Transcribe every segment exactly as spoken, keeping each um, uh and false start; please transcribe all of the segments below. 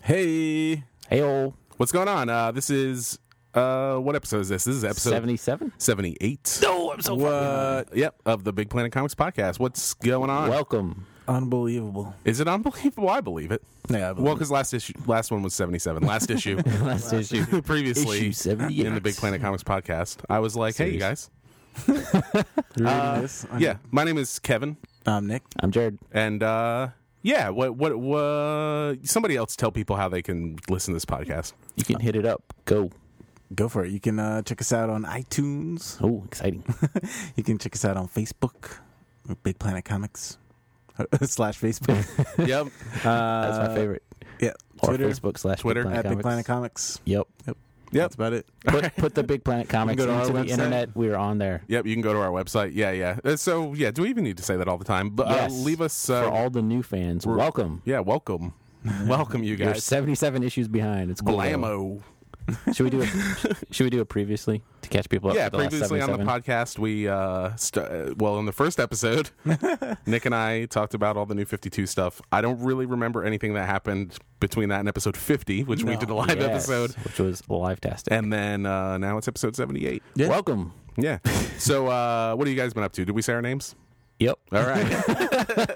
Hey. Hey-o. What's going on? Uh, this is, uh, what episode is this? This is episode seventy-seven? seventy-eight. No, I'm so What? Yep, of the Big Planet Comics podcast. What's going on? Welcome. Unbelievable. Is it unbelievable? I believe it. Yeah, I believe Well, because last issue, last one was seventy-seven. Last issue, Last issue. previously Issue seventy-eight. in the Big Planet Comics podcast, I was like, "Hey, you guys." You're reading Uh, this? Yeah, my name is Kevin, I'm Nick. I'm Jared. and uh, yeah, what, what, what? Somebody else tell people how they can listen to this podcast. You can hit it up. Go. Go for it. You can uh, check us out on iTunes. Oh, exciting. You can check us out on Facebook, Big Planet Comics slash Facebook. Yep, Uh, That's my favorite. Yeah, Or Twitter Facebook slash Twitter Big Planet at Big Planet Comics. Comics. Yep. yep. That's about it. Put, put the Big Planet Comics go to our into the website. internet. We're on there. Yep, you can go to our website. Yeah, yeah. Uh, So, yeah, do we even need to say that all the time? But Yes. uh, leave us. Uh, For all the new fans, we're- welcome. yeah, welcome. Welcome, you You're guys. seventy-seven issues behind. It's cool. though. Blammo. Should we do it? Should we do it previously to catch people up? Yeah, to the last previously on the seventy-seven? podcast, we, uh, st- uh, well, in the first episode, Nick and I talked about all the new fifty-two stuff. I don't really remember anything that happened between that and episode fifty, which we No. did a live Yes, episode. which was live-tastic. And then uh, now it's episode seventy-eight. Yeah. Welcome. Yeah. So, uh, what have you guys been up to? Did we say our names? Yep. All right.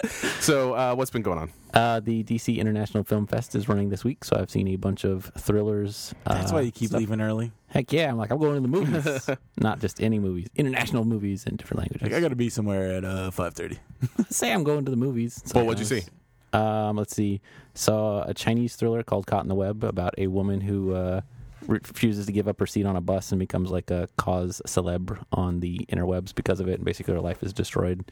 So, uh, what's been going on? Uh, the D C International Film Fest is running this week, so I've seen a bunch of thrillers. That's uh, why you keep stuff. leaving early. Heck yeah, I'm like, I'm going to the movies. Not just any movies, international movies in different languages. Like, I got to be somewhere at uh, five thirty. Say I'm going to the movies. Well, what'd you see? Um, let's see. Saw a Chinese thriller called Caught in the Web about a woman who uh, refuses to give up her seat on a bus and becomes like a cause celebre on the interwebs because of it, and basically her life is destroyed.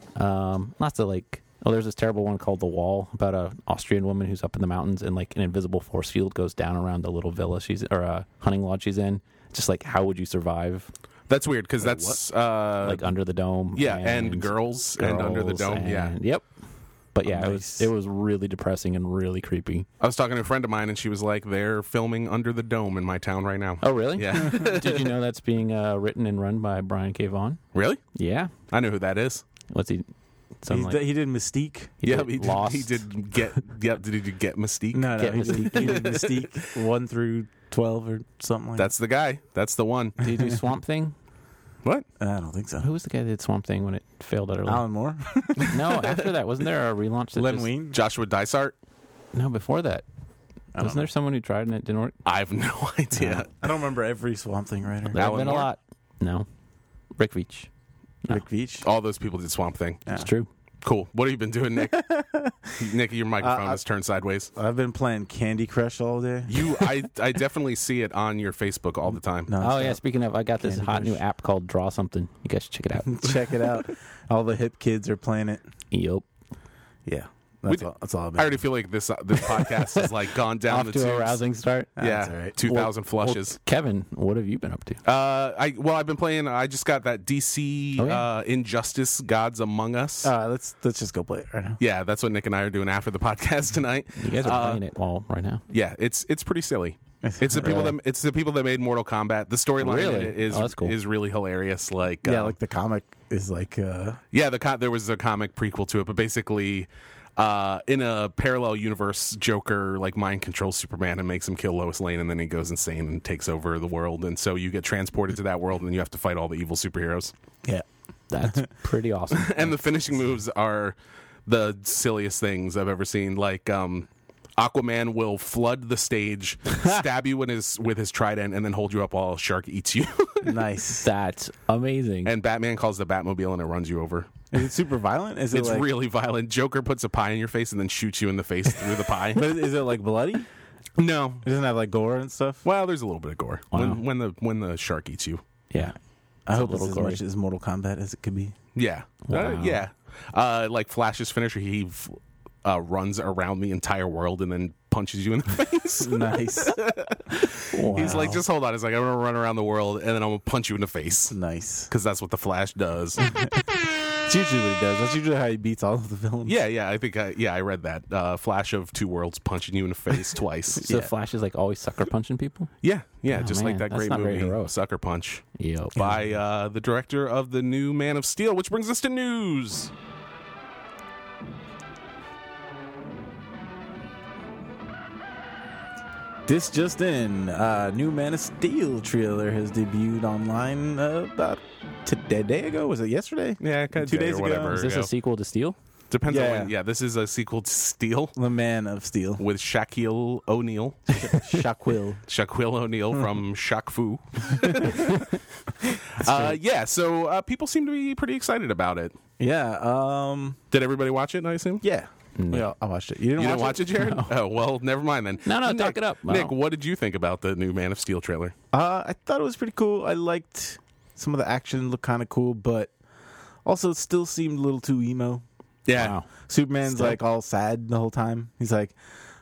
Um, lots of like, oh, there's this terrible one called The Wall about a Austrian woman who's up in the mountains and like an invisible force field goes down around the little villa she's or a hunting lodge she's in. Just like, how would you survive? That's weird because that's uh, Like under the dome. yeah, and, girls, and under the girls dome. Yeah, and- Yep. But yeah, it Nice. was it was really depressing and really creepy. I was talking to a friend of mine, and she was like, "They're filming Under the Dome in my town right now." Oh, really? Yeah, Did you know that's being uh, written and run by Brian K. Vaughan? really? Yeah. I know who that is. What's he? Some He's like, d- he did Mystique. he yeah, did he did, Lost. he did get. Yep, did he get Mystique? No, no, Get he did, Mystique. he did Mystique one through twelve or something like That's the guy. That's the one. Did he do Swamp Thing? What? that. I don't think so. Who was the guy that did Swamp Thing when it failed utterly? Alan Moore? No, after that, wasn't there a relaunch? That Len just, Wein? Joshua Dysart? No, before that, I don't wasn't there someone who tried and it didn't work? I have no idea. I don't remember every Swamp Thing writer. There have Alan been a Moore? lot. No, Rick Veitch. No. Rick Veitch. All those people did Swamp Thing. Yeah. It's true. Cool. What have you been doing, Nick? Nick, your microphone Uh, I- is turned sideways. I've been playing Candy Crush all day. You, I, I definitely see it on your Facebook all the time. No, Oh yeah. stop. Speaking of, I got this Candy hot new Crush. app called Draw Something. You guys should check it out. Check it out. All the hip kids are playing it. Yup. Yeah, that's We- all. That's all I've been. I already feel like this uh, this podcast has like gone down Off the to a tubes. rousing start. That's Yeah, all right. two thousand Well, flushes. Kevin, what have you been up to? Uh, I well, I've been playing. I just got that D C Oh, yeah. uh, Injustice: Gods Among Us. Uh, let's let's just go play it right now. yeah, that's what Nick and I are doing after the podcast tonight. You guys are Uh, playing it all right now. Yeah, it's it's pretty silly. It's the people Really? that it's the people that made Mortal Kombat. The storyline Really? in it is Oh, that's cool. is really hilarious. Like Yeah, uh, like the comic is like. Uh, yeah, the co- there was a comic prequel to it, but basically. Uh, in a parallel universe, Joker like mind controls Superman and makes him kill Lois Lane, and then he goes insane and takes over the world. And so you get transported to that world, and you have to fight all the evil superheroes. yeah. That's pretty awesome. And the finishing moves are the silliest things I've ever seen. Like um, Aquaman will flood the stage, stab you in his with his trident, and then hold you up while a shark eats you. Nice. That's amazing. And Batman calls the Batmobile, and it runs you over. Is it super violent? Is it It's like? really violent. Joker puts a pie in your face and then shoots you in the face through the pie. But is it like bloody? It No. doesn't have like gore and stuff. Well, there's a little bit of gore Wow. when, when the when the shark eats you. yeah. I a hope it's little as gory. much as Mortal Kombat as it could be. Yeah, Wow. Uh, yeah. Uh, like Flash's finisher, he f- uh, runs around the entire world and then punches you in the face. Nice. He's like, Wow. just hold on. He's like, I'm gonna run around the world and then I'm gonna punch you in the face Nice. because that's what the Flash does. It's usually what he does. That's usually how he beats all of the villains. yeah, yeah. I think I, yeah, I read that. Uh, Flash of Two Worlds punching you in the face twice. So Yeah. Flash is like always sucker punching people? Yeah, yeah. Oh, just like man, that that's great not very movie, heroic. Sucker Punch, Yep. by uh, the director of the new Man of Steel, which brings us to news. This just in, uh, new Man of Steel trailer has debuted online uh, about today, a day ago. Was it yesterday? Yeah, kind of Two days or ago. whatever. Is this ago. a sequel to Steel? Depends Yeah. on when. Yeah, this is a sequel to Steel The Man of Steel. with Shaquille O'Neal. Shaquille. Shaquille O'Neal from Shaq Fu. uh, yeah, so uh, people seem to be pretty excited about it. Yeah. Um. Did everybody watch it, I assume? Yeah. No. Yeah, I watched it. You didn't, You watch, didn't watch it, Jared? Oh, well, never mind then. No, no, Nick, talk it up. Nick, Wow. what did you think about the new Man of Steel trailer? Uh, I thought it was pretty cool. I liked some of the action, looked kind of cool, but also it still seemed a little too emo. Wow. Superman's Still. like all sad the whole time. He's like,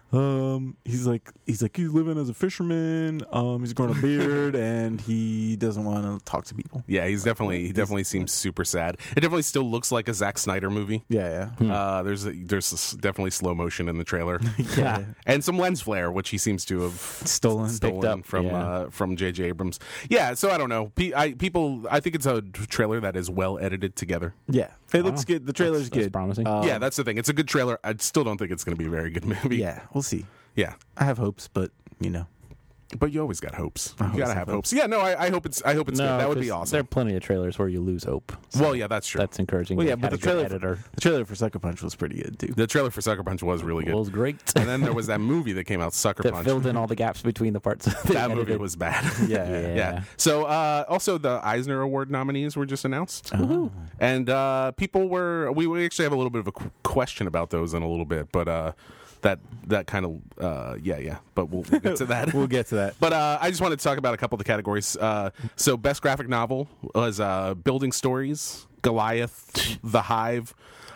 um, he's like, he's like, he's living as a fisherman. Um, he's growing a beard and he doesn't want to talk to people. Yeah, he's definitely he definitely seems super sad. It definitely still looks like a Zack Snyder movie. Yeah, Hmm. Uh, there's a, there's s- definitely slow motion in the trailer, yeah, yeah. and some lens flare, which he seems to have Stolen. stolen up, from yeah. uh, from J J Abrams. Yeah, so I don't know. Pe- I, people, I think it's a trailer that is well edited together. Yeah, it looks Wow. good. The trailer's That's good. promising. Um, yeah, that's the thing. It's a good trailer. I still don't think it's going to be a very good movie. yeah. We'll see. yeah. I have hopes, but you know, But you always got hopes. I You always gotta have have hopes. Yeah, no, I, I hope it's. I hope it's no, good. That would be 'cause awesome. There are plenty of trailers where you lose hope. So Well, yeah, that's true. that's encouraging. Well, They yeah, but had the a good trailer- editor the trailer for Sucker Punch was pretty good too. the trailer for Sucker Punch was really good. was great. And then there was that movie that came out, Sucker that Punch. filled in all the gaps between the parts. That, that movie was bad. Yeah, Yeah. yeah. So uh, also the Eisner Award nominees were just announced, Oh. and uh, people were. We, we actually have a little bit of a qu- question about those in a little bit, but uh, that that kind of uh, yeah yeah. But we'll, we'll get to that. We'll get to that. But uh, I just wanted to talk about a couple of the categories. Uh, so, best graphic novel was uh, Building Stories, Goliath, The Hive,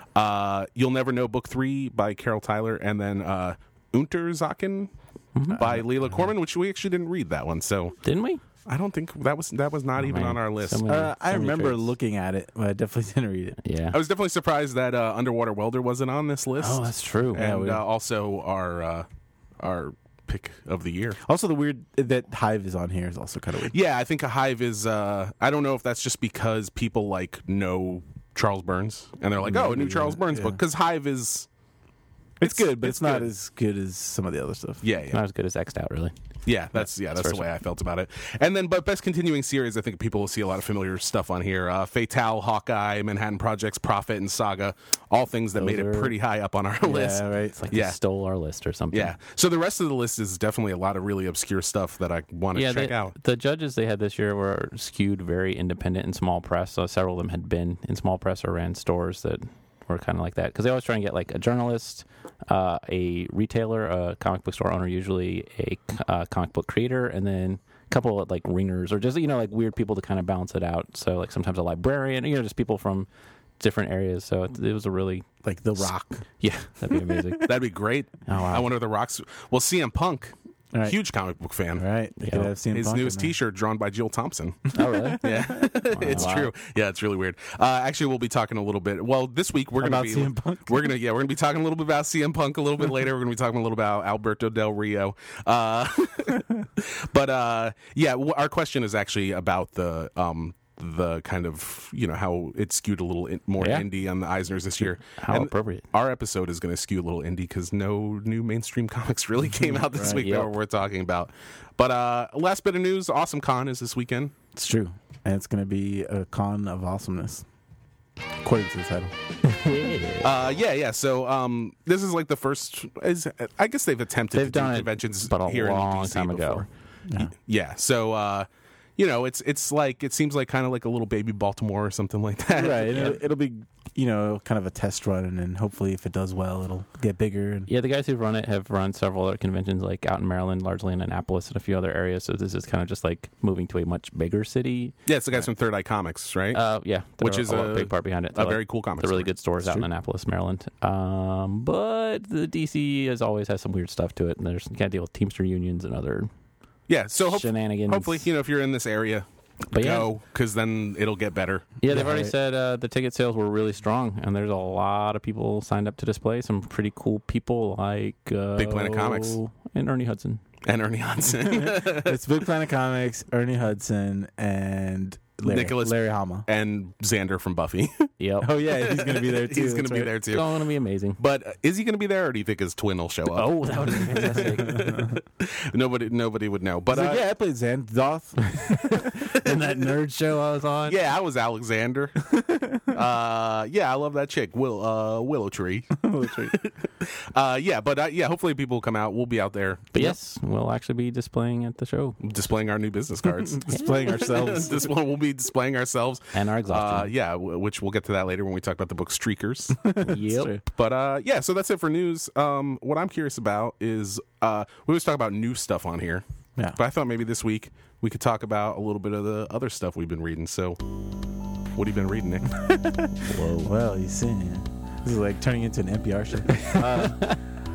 uh, You'll Never Know Book Three by Carol Tyler, and then uh, Unterzaken by Leila Corman, which we actually didn't read that one. So Didn't we? I don't think that was that was not Oh, even man. on our list. So many- Uh, I so many remember traits. looking at it, but I definitely didn't read it. Yeah. I was definitely surprised that uh, Underwater Welder wasn't on this list. Oh, that's true. Yeah, and we- uh, also our uh, our pick of the year. Also, the weird that Hive is on here is also kind of weird. Yeah, I think a Hive is. Uh, I don't know if that's just because people like know Charles Burns and they're like, oh, a new Maybe, Charles yeah, Burns yeah. book, because Hive is. It's, good, but it's, not good. as good as some of the other stuff. Yeah, yeah, Not as good as X'd Out, really. yeah. That's yeah, that's the First way I felt about it. And then, but best continuing series, I think people will see a lot of familiar stuff on here. Uh, Fatale, Hawkeye, Manhattan Projects, Prophet, and Saga, all things that Those made it are- pretty high up on our list. Yeah, right. It's like Yeah. they stole our list or something. Yeah. So the rest of the list is definitely a lot of really obscure stuff that I want to Yeah, check the, out. the judges they had this year were skewed very independent and small press. So several of them had been in small press or ran stores that were kind of like that because they always try and get like a journalist, uh, a retailer, a comic book store owner, usually a uh, comic book creator, and then a couple of like ringers or just you know like weird people to kind of balance it out. So like sometimes a librarian, you know, just people from different areas. So it, it was a really Like The Rock. yeah, that'd be amazing. That'd be great. Oh, wow. I wonder if the Rocks. Well, C M Punk, All right. huge comic book fan. All right. They Yeah. could have C M His Punk in newest there. T-shirt drawn by Jill Thompson. Oh really? Yeah, it's Wow. true. Yeah, it's really weird. Uh, actually, we'll be talking a little bit. Well, this week we're going to About be C M Punk? We're gonna yeah we're gonna be talking a little bit about C M Punk a little bit later. We're gonna be talking a little about Alberto Del Rio. Uh, but uh, yeah, w- our question is actually about the um, the kind of you know how it skewed a little in, more Yeah. indie on the Eisners this year. How And appropriate. Our episode is going to skew a little indie because no new mainstream comics really came out this Right, week yep. that we're talking about. But uh, last bit of news: Awesome Con is this weekend. It's true. And it's going to be a con of awesomeness, according to the title. Uh, yeah, yeah. So um, this is like the first. Is, I guess they've attempted They've to do done it, conventions but a here long in D C time ago. before. Yeah. Yeah. So uh, you know, it's it's like it seems like kind of like a little baby Baltimore or something like that. Right. and It'll, it'll be, you know, kind of a test run. And then hopefully, if it does well, it'll get bigger. And Yeah, the guys who've run it have run several other conventions, like out in Maryland, largely in Annapolis, and a few other areas. So this is kind of just like moving to a much bigger city. Yeah, it's the guys from Third Eye Comics, right? Uh, yeah, they're Which is a, a- big part behind it. a They're very like cool comic. the really store. good stores out in Annapolis, Maryland. Um, but the D C has always has some weird stuff to it, and there's you got to deal with Teamster unions and other Yeah. So hope, shenanigans. hopefully, you know, if you're in this area, But yeah. go because then it'll get better. Yeah, they've Yeah, already right. said uh, the ticket sales were really strong, and there's a lot of people signed up to display. Some pretty cool people like uh, Big Planet Comics. and Ernie Hudson. And Ernie Hudson. it's Big Planet Comics, Ernie Hudson, and Larry, Nicholas Larry Hama. and Xander from Buffy. Yep. Oh yeah, he's gonna be there too. He's going to That's be right. there It's too. going to be amazing. But uh, is he going to be there, or do you think his twin will show up? Oh, that would be fantastic. nobody, nobody would know. But He's like, uh, yeah, I played Xandoth. In that nerd show I was on. yeah, I was Alexander. uh, yeah, I love that chick, Will uh, Willow Tree. uh, yeah, but uh, yeah, hopefully people will come out. We'll be out there But yes, we'll actually be displaying at the show. displaying our new business cards. Displaying ourselves. Display, we'll be displaying ourselves. And our Uh, exhaustion. yeah, w- which we'll get to that later when we talk about the book Streakers. Yep. But uh, yeah, so that's it for news. Um, what I'm curious about is uh, we always talk about new stuff on here. Yeah. But I thought maybe this week we could talk about a little bit of the other stuff we've been reading. So, what have you been reading, Nick? Whoa. Well, you see, this is like turning into an N P R show. Uh,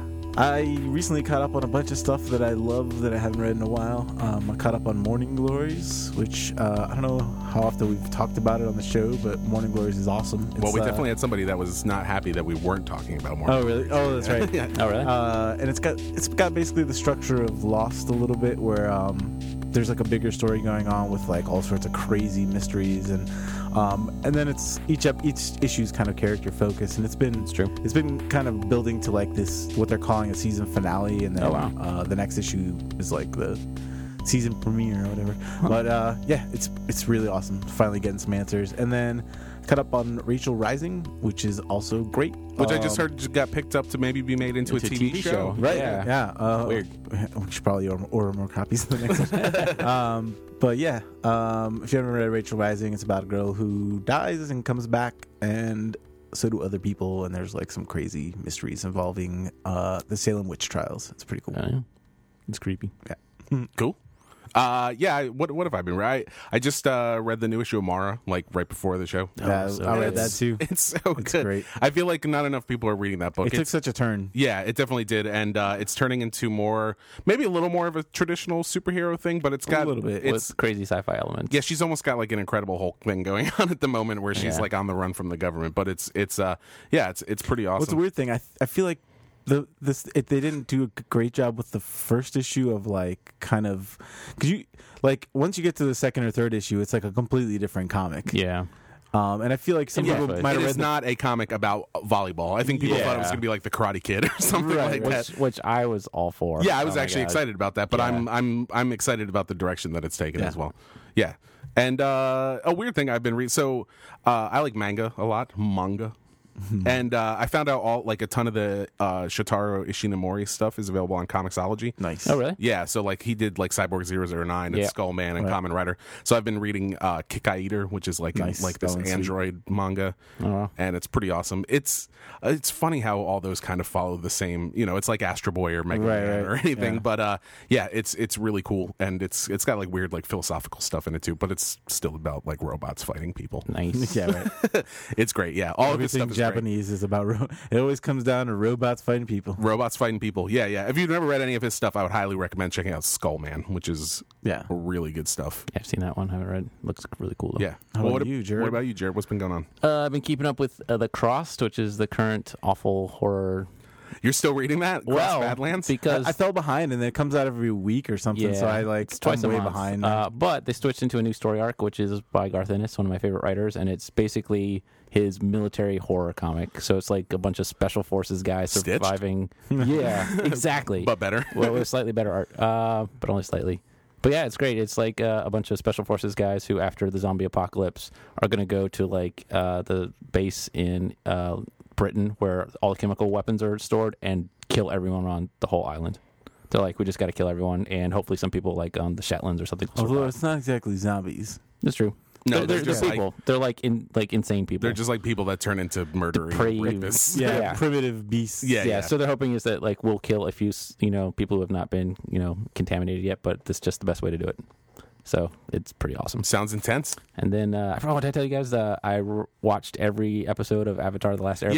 I recently caught up on a bunch of stuff that I love that I haven't read in a while. Um, I caught up on Morning Glories, which uh, I don't know how often we've talked about it on the show, but Morning Glories is awesome. well, It's, we uh, definitely had somebody that was not happy that we weren't talking about more. Oh really? Oh, that's right. yeah. Oh, really? Uh, and it's got it's got basically the structure of Lost a little bit, where um, there's like a bigger story going on with like all sorts of crazy mysteries, and um, and then it's each ep- each issue is kind of character focused, and it's been It's true. it's been kind of building to like this what they're calling a season finale, and then Oh, wow. uh, the next issue is like the season premiere or whatever. But uh, yeah, it's it's really awesome. Finally getting some answers, and then cut up on Rachel Rising, which is also great. Which I just Um, heard just got picked up to maybe be made into, Into a T V, show. Right. Yeah. Yeah. Uh, Weird. We should probably order, order more copies of the next one. um, but yeah, um, if you haven't read Rachel Rising, it's about a girl who dies and comes back, and so do other people. And there's like some crazy mysteries involving uh, the Salem witch trials. It's pretty cool. I know. It's creepy. Cool. Uh, yeah. I- What what have I been? Right. I just uh, read the new issue of Mara like right before the show. Yeah, so I read good. that too. It's so It's good. great. I feel like not enough people are reading that book. It took It's- such a turn. Yeah, it definitely did, and uh, it's turning into more, maybe a little more of a traditional superhero thing, but it's got A little bit. It's With crazy sci-fi elements. yeah, she's almost got like an Incredible Hulk thing going on at the moment, where she's Yeah. like on the run from the government. But it's it's uh yeah, it's it's pretty awesome. What's the weird thing? I I feel like the this it, they didn't do a g- great job with the first issue of like kind of because you like once you get to the second or third issue, it's like a completely different comic. Yeah. Um, and I feel like some Yeah, people but might It have read is the not a comic about volleyball. I think people thought it was Yeah. going to be like the Karate Kid or something Right, like Which, that. which I was all for. Yeah, I was Oh my actually God. excited about that, but Yeah. I'm I'm I'm excited about the direction that it's taken Yeah. as well. Yeah, and uh, a weird thing I've been reading. So uh, I like manga a lot, manga, and uh, I found out all like a ton of the uh, Shotaro Ishinomori stuff is available on Comixology. nice. Oh, really? Yeah, so like he did like Cyborg zero zero nine and Yeah. Skull Man and Right. Kamen Rider. So I've been reading uh, Kikai Eater, which is like Nice. like this That one's sweet. Android manga, Oh, wow. and it's pretty awesome. It's uh, it's funny how all those kind of follow the same. You know, it's like Astro Boy or Mega Right, Man right. or anything. Yeah. But uh, yeah, it's it's really cool, and it's it's got like weird like philosophical stuff in it too. But it's still about like robots fighting people. Nice. Yeah, right. It's great. Yeah, all of this Everything stuff is great. Japanese is about. Ro- it always comes down to robots fighting people. Robots fighting people. Yeah, yeah. If you've never read any of his stuff, I would highly recommend checking out Skull Man, which is Yeah. really good stuff. Yeah, I've seen that one. Haven't read. Looks really cool though. Yeah. How Well, about what, you, Jared? What about you, Jared? What's been going on? Uh, I've been keeping up with uh, The Crossed, which is the current awful horror. You're still reading that? Cross Well, Badlands? because I, I fell behind, and then it comes out every week or something. yeah, So I like it's twice I'm a way month. behind. Uh, but they switched into a new story arc, which is by Garth Ennis, one of my favorite writers, and it's basically his military horror comic. So it's like a bunch of special forces guys Stitched? surviving. Yeah, exactly. but better. well, with slightly better art, uh, but only slightly. But yeah, it's great. It's like uh, a bunch of special forces guys who, after the zombie apocalypse, are going to go to like uh, the base in uh, Britain where all the chemical weapons are stored and kill everyone on the whole island. They're like, we just got to kill everyone, and hopefully some people like on the Shetlands or something. will Although survive. it's not exactly zombies. It's true. No, they're, they're they're, just they're like- people. They're like in like insane people. They're just like people that turn into murdering Depraved. rapists. Yeah, Yeah. primitive beasts. Yeah, yeah, So they're hoping is that like we'll kill a few you know people who have not been you know contaminated yet, but that's just the best way to do it. So it's pretty awesome. Sounds intense. And then uh, I forgot what I tell you guys. Uh, I r- watched every episode of Avatar: The Last Airbender.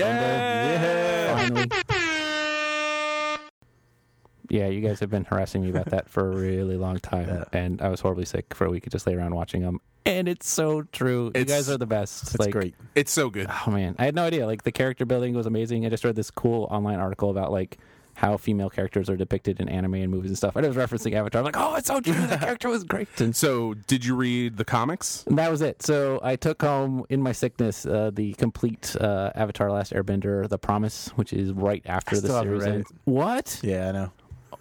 Yeah. Finally. Yeah, you guys have been harassing me about that for a really long time, Yeah. and I was horribly sick for a week. I just lay around watching them, and it's so true. It's- you guys are the best. That's like, great. It's so good. Oh man, I had no idea. Like the character building was amazing. I just read this cool online article about like how female characters are depicted in anime and movies and stuff. And it was referencing Avatar. I'm like, oh, it's so true. That character was great. And So, did you read the comics? And that was it. So I took home in my sickness uh, the complete uh, Avatar: Last Airbender, The Promise, which is right after I the still haven't series read ends. it. What? Yeah, I know.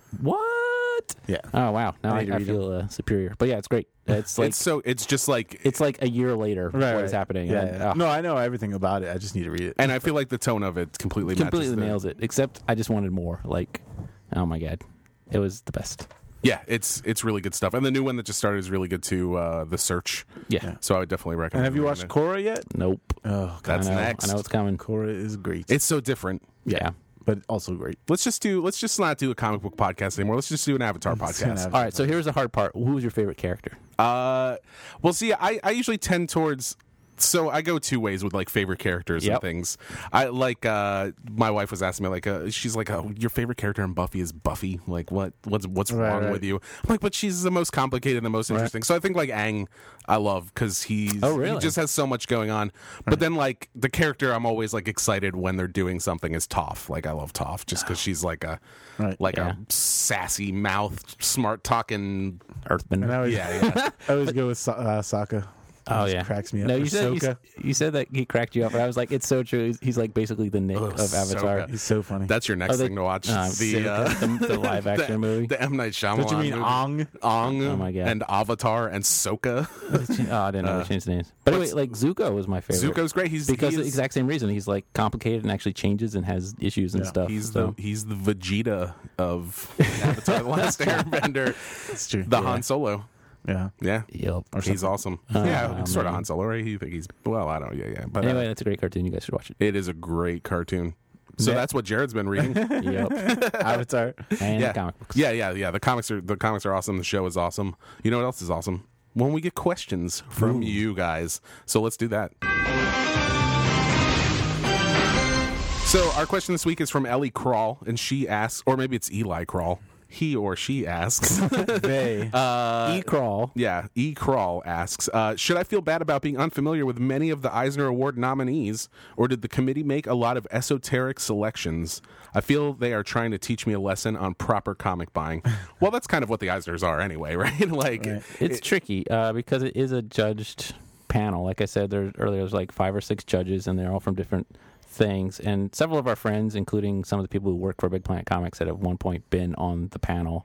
What? Yeah. Oh wow! Now I I, need to I read feel uh, superior. But yeah, it's great. It's like it's so. It's just like. it's like a year later Right, what right. is happening. Yeah, And, yeah. oh, No, I know everything about it. I just need to read it. and I feel like the tone of it completely completely matches the- nails it. Except I just wanted more. Like, oh my god, it was the best. Yeah, it's it's really good stuff. And the new one that just started is really good too. Uh, the Search. Yeah. Yeah. So I would definitely and recommend. have you reading watched it. Korra yet? Nope. Oh, God. That's I know, next. I know it's coming. Korra is great. It's so different. Yeah. but also great. Let's just do. Let's just not do a comic book podcast anymore. Let's just do an Avatar Let's do an podcast. Avatar. All right. So here's the hard part. Who was your favorite character? Uh, well, see, I, I usually tend towards. So I go two ways with like favorite characters Yep. and things. I like. Uh, my wife was asking me like, uh, she's like, oh, your favorite character in Buffy is Buffy. Like, what? What's what's Right, wrong right. with you? I'm like, but she's the most complicated and the most interesting. So I think like Aang, I love because he's Oh, really? he just has so much going on. But then like the character, I'm always like excited when they're doing something is Toph. Like I love Toph just because she's like a Right. like Yeah. a sassy mouth, smart talking. Earthbender. And I always, Yeah, yeah. I always go with Sa- uh, Sokka. Oh Just yeah, cracks me up. No, Or you said you, Sokka. s- you said that he cracked you up, and I was like, it's so true. He's, he's like basically the Nick Ugh, of Avatar. Sokka. He's so funny. That's your next Oh, they- thing to watch. uh, the, uh, the, the live action the, movie. the M Night Shyamalan. Don't you mean movie. Ong? Ong. Oh, my God. And Avatar and Sokka. Oh, I didn't know Uh, they changed the names. But anyway, what's- like Zuko was my favorite. Zuko's great. He's because he of the is- exact same reason. He's like complicated and actually changes and has issues and Yeah. stuff. He's so. the he's the Vegeta of Avatar: The Last Airbender. That's true. The yeah. Han Solo. Yeah. Yeah. Yep. Or He's something. awesome. Oh, yeah, sort of man. Han Solo, right? You think he's well? I don't. Yeah, yeah. But uh, Anyway, that's a great cartoon. You guys should watch it. it is a great cartoon. So Yeah. that's what Jared's been reading. Yep. Avatar. And Yeah. comic books. Yeah, yeah, yeah. The comics are the comics are awesome. The show is awesome. You know what else is awesome? When we get questions from Ooh. you guys. So let's do that. So our question this week is from Ellie Crawl, and she asks, or maybe it's Eli Crawl. He or she asks. They. uh, E-Crawl. yeah, E. Crawl asks, uh, should I feel bad about being unfamiliar with many of the Eisner Award nominees, or did the committee make a lot of esoteric selections? I feel they are trying to teach me a lesson on proper comic buying. Well, that's kind of what the Eisners are anyway, right? like, Right. It's tricky uh, because it is a judged panel. Like I said there earlier, there's like five or six judges, and they're all from different things. And several of our friends, including some of the people who work for Big Planet Comics, had at one point been on the panel.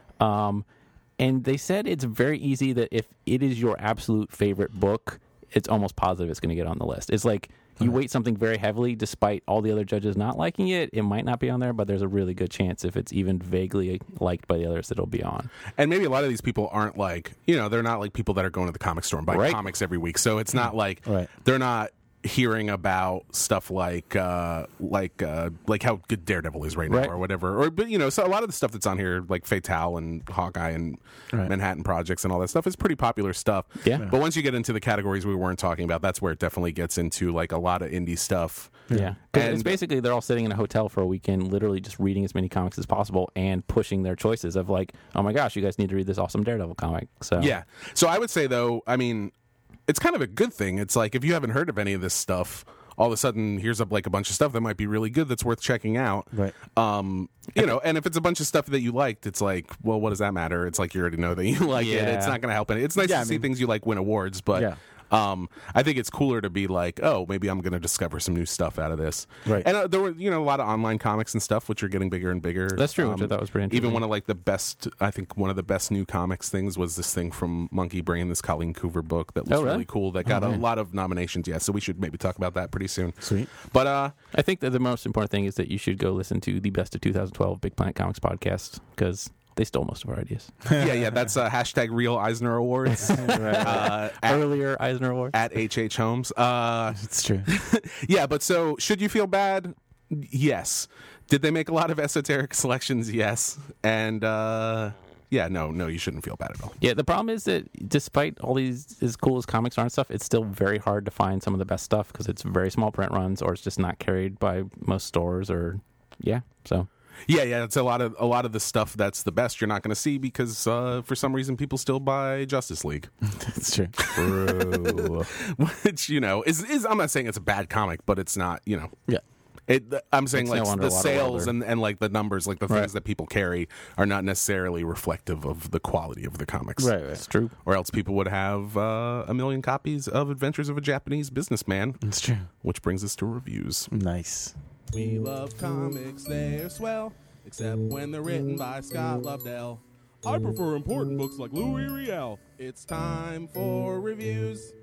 Um, and they said it's very easy that if it is your absolute favorite book, it's almost positive it's going to get on the list. It's like you weight something very heavily despite all the other judges not liking it. It might not be on there, but there's a really good chance if it's even vaguely liked by the others that it'll be on. and maybe a lot of these people aren't like, you know, they're not like people that are going to the comic store and buying Right. comics every week. So it's not like Right. they're not hearing about stuff like uh like uh like how good Daredevil is right now Right. or whatever, or but you know, so a lot of the stuff that's on here like Fatale and Hawkeye and Right. Manhattan Projects and all that stuff is pretty popular stuff. Yeah. But once you get into the categories we weren't talking about, that's where it definitely gets into like a lot of indie stuff. Yeah. 'Cause And- it's basically they're all sitting in a hotel for a weekend, literally just reading as many comics as possible and pushing their choices of like, oh my gosh, you guys need to read this awesome Daredevil comic. So Yeah. So I would say though, I mean, it's kind of a good thing. It's like if you haven't heard of any of this stuff, all of a sudden here's up like a bunch of stuff that might be really good that's worth checking out. Right. Um, you know, and if it's a bunch of stuff that you liked, it's like, well, what does that matter? It's like you already know that you like it. Yeah. It's not going to help any. It's nice Yeah, to I see mean- things you like win awards, but Yeah. um, I think it's cooler to be like, oh, maybe I'm going to discover some new stuff out of this. Right. And uh, there were, you know, a lot of online comics and stuff which are getting bigger and bigger. That's true, which I thought was pretty Even interesting. one of like the best, I think one of the best new comics things was this thing from Monkey Brain, this Colleen Coover book that was Oh, really? really cool. That got a lot of nominations. Yeah, so we should maybe talk about that pretty soon. Sweet. But uh, I think that the most important thing is that you should go listen to the Best of two thousand twelve Big Planet Comics podcast because they stole most of our ideas. yeah, yeah, that's uh, hashtag Real Eisner Awards uh, at, Earlier Eisner Award. at H H Holmes. Uh, It's true. yeah, but so should you feel bad? Yes. Did they make a lot of esoteric selections? Yes. And uh, yeah, no, no, you shouldn't feel bad at all. Yeah, the problem is that despite all these as cool as comics are and stuff, it's still very hard to find some of the best stuff because it's very small print runs or it's just not carried by most stores or yeah. So Yeah, yeah, it's a lot of a lot of the stuff that's the best you're not going to see because uh, for some reason people still buy Justice League, It's true. true. which you know is is I'm not saying it's a bad comic, but it's not, you know. Yeah. It, I'm saying It's like no wonder the a lot of sales world are- and, and like the numbers, like the Right. things that people carry, are not necessarily reflective of the quality of the comics. Right, It's true. Or else people would have uh, a million copies of Adventures of a Japanese Businessman, It's true. which brings us to reviews. Nice. We love comics, they're swell, except when they're written by Scott Lobdell. I prefer important books like Louis Riel. It's time for reviews.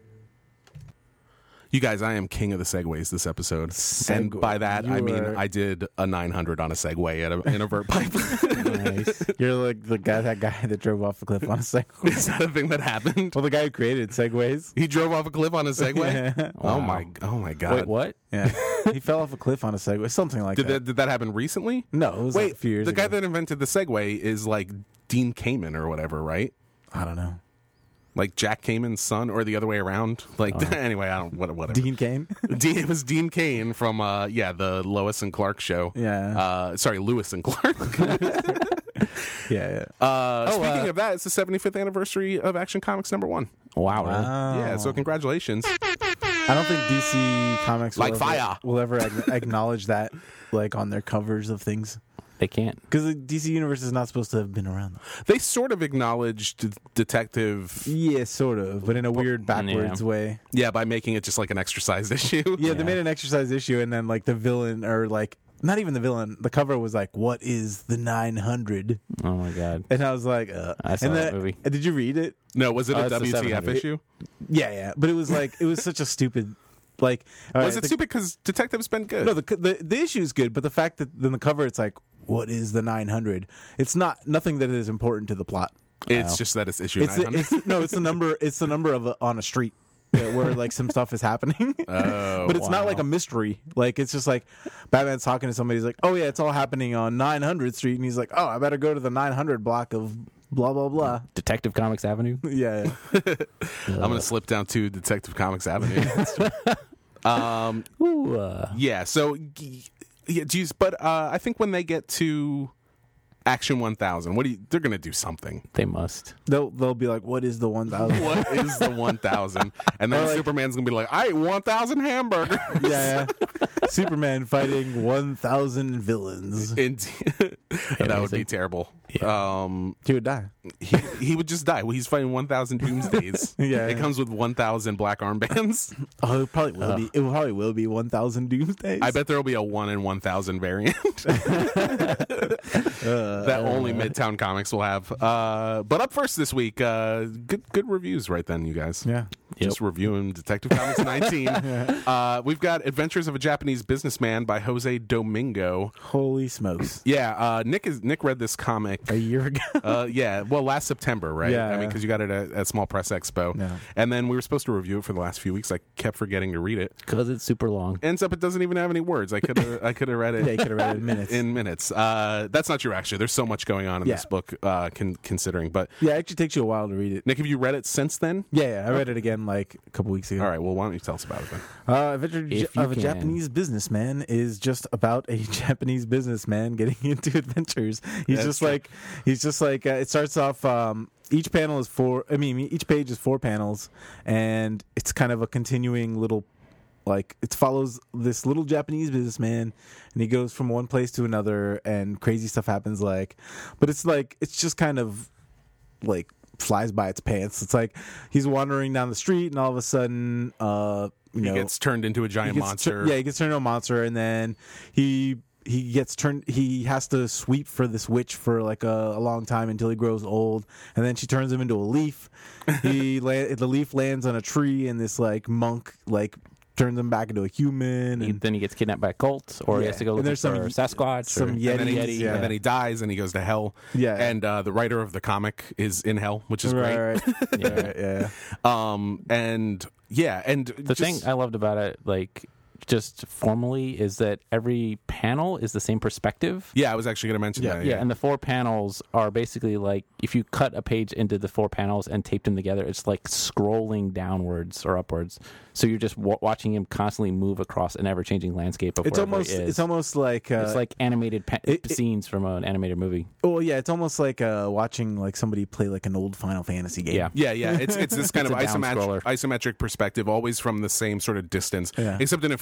You guys, I am king of the segues this episode. And Segue. by that, I You mean are- I did a nine hundred on a Segway at a, in a vert pipe. Nice. You're like the guy, that guy that drove off a cliff on a Segway. Is that a thing that happened? Well, the guy who created Segways. He drove off a cliff on a Segway? Yeah. Oh Wow. my oh my god. Wait, what? Yeah. He fell off a cliff on a Segway. Something like Did that. that did that happen recently? No, it was Wait, like a few years the ago. guy that invented the Segway is like Dean Kamen or whatever, right? I don't know. Like Jack Kamen's son, or the other way around. Like anyway, I don't what whatever. Dean Kane? Dean, it was Dean Kane from uh yeah the Lois and Clark show. Yeah. Uh, sorry, Lewis and Clark. yeah, yeah. Uh, speaking uh, of that, it's the seventieth really of Action Comics number one. Wow. really? Yeah, Oh. so congratulations. I don't think D C Comics will Like ever, fire. will ever ag- acknowledge that, like on their covers of things, They can't. because the D C universe is not supposed to have been around. They sort of acknowledged Detective, Yeah, sort of, but in a weird backwards Yeah. way. yeah, by making it just like an exercise issue. Yeah, Yeah. they made an exercise issue, and then like the villain, or like not even the villain, the cover was like, "What is the nine hundred?" Oh my god. And I was like, uh, I saw and that then- movie. Did you read it? No, was it Oh, a it's the W T F seven hundred. issue? Yeah, yeah, but it was like it was such a stupid, like. all Was right, it the- stupid because Detective's been good? No, the, the the issue is good, but the fact that in the cover it's like, "What is the nine hundred?" It's not nothing that is important to the plot. it's Wow. just that it's issue It's, nine hundred. it's no, it's the number. It's the number of a, on a street uh, where like some stuff is happening. Oh, but it's not wow. like a mystery. Like it's just like Batman's talking to somebody. He's like, "Oh yeah, it's all happening on nine hundredth Street," and he's like, "Oh, I better go to the nine hundred block of blah blah blah." Detective Comics Avenue. Yeah, yeah. I'm gonna slip down to Detective Comics Avenue. um, Ooh, uh, yeah. So, y- yeah, geez, but uh, I think when they get to Action one thousand, what do you? They're gonna do something. they must. they'll they'll be like, "What is the one thousand?" What is the one thousand? And then Or like- Superman's gonna be like, I ate one thousand hamburgers. Yeah, yeah. Superman fighting one thousand villains. And that would be Amazing. terrible. Um, He would die. he, he would just die. Well, he's fighting one thousand Doomsdays. Yeah. It comes with one thousand black armbands. Oh, it probably will be. It probably will be one thousand Doomsdays. I bet there will be a one in one thousand variant Uh, that only Midtown Comics will have. Uh, but up first this week, uh, good good reviews right then, you guys. Yeah. Just reviewing Detective Comics nineteen. uh, we've got Adventures of a Japanese Businessman by Jose Domingo. Holy smokes! Yeah, uh, Nick is Nick read this comic. A year ago. Uh, yeah, well, last September, right? Yeah, I mean, yeah. because you got it at, at Small Press Expo, Yeah. and then we were supposed to review it for the last few weeks. I kept forgetting to read it. Because it's super long. Ends up, it doesn't even have any words. I could have I could have read it. Yeah, you could have read it in minutes. In minutes. Uh, that's not true, actually. There's so much going on in Yeah. this book, uh, con- considering. But Yeah, it actually takes you a while to read it. Nick, have you read it since then? Yeah, yeah, I read it again like a couple weeks ago. All right. Well, why don't you tell us about it then? Uh, Adventure If you of a can. Japanese Businessman is just about a Japanese businessman getting into adventures. He's That's just true. like he's just like uh, it starts off. Um, each panel is four. I mean, each page is four panels, and it's kind of a continuing little. Like it follows this little Japanese businessman, and he goes from one place to another, and crazy stuff happens. Like, but it's like it's just kind of like flies by its pants. It's like he's wandering down the street, and all of a sudden, uh, you He know, gets turned into a giant he gets monster. tur- yeah, he gets turned into a monster, and then he he gets turned. He has to sweep for this witch for like a, a long time until he grows old, and then she turns him into a leaf. He la- the leaf lands on a tree, and this like monk like turns him back into a human. He, And then he gets kidnapped by a cult, or he Yeah. has to go And look there's for some- Sasquatch. some or, Yeti- and then, he, Yetis, yeah. and then he dies and he goes to hell. Yeah. And uh, the writer of the comic is in hell, which is right, great. right. Yeah. yeah, yeah. Um, and yeah, and The just, thing I loved about it, like, just formally, is that every panel is the same perspective. yeah, I was actually going to mention Yeah, that. Yeah, and the four panels are basically like if you cut a page into the four panels and taped them together, it's like scrolling downwards or upwards. So you're just w- watching him constantly move across an ever-changing landscape of It's wherever almost he is. it's almost like uh, It's like animated pa- it- it- scenes from an animated movie. well, yeah, it's almost like uh, watching like somebody play like an old Final Fantasy game. Yeah. Yeah, yeah, it's it's this kind It's of a down isometric, scroller. isometric perspective, always from the same sort of distance, Yeah. except in a few